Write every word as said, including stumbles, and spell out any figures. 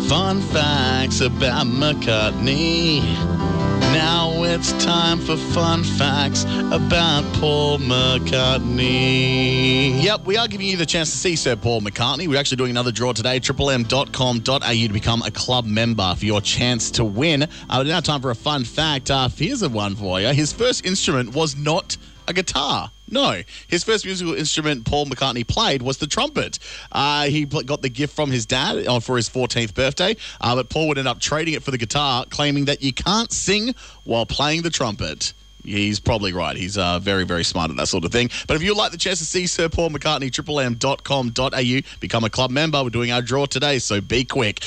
Fun facts about McCartney. Now it's time for fun facts about Paul McCartney. Yep, we are giving you the chance to see Sir Paul McCartney. We're actually doing another draw today, triple m dot com dot a u to become a club member for your chance to win. Uh, now time for a fun fact. Uh, here's a one for you. His first instrument was not a guitar. No. His first musical instrument Paul McCartney played was the trumpet. Uh, he got the gift from his dad uh, for his fourteenth birthday, uh, but Paul would end up trading it for the guitar, claiming that you can't sing while playing the trumpet. He's probably right. He's uh, very, very smart at that sort of thing. But if you'd like the chance to see Sir Paul McCartney, triple m dot com dot a u, become a club member. We're doing our draw today, so be quick.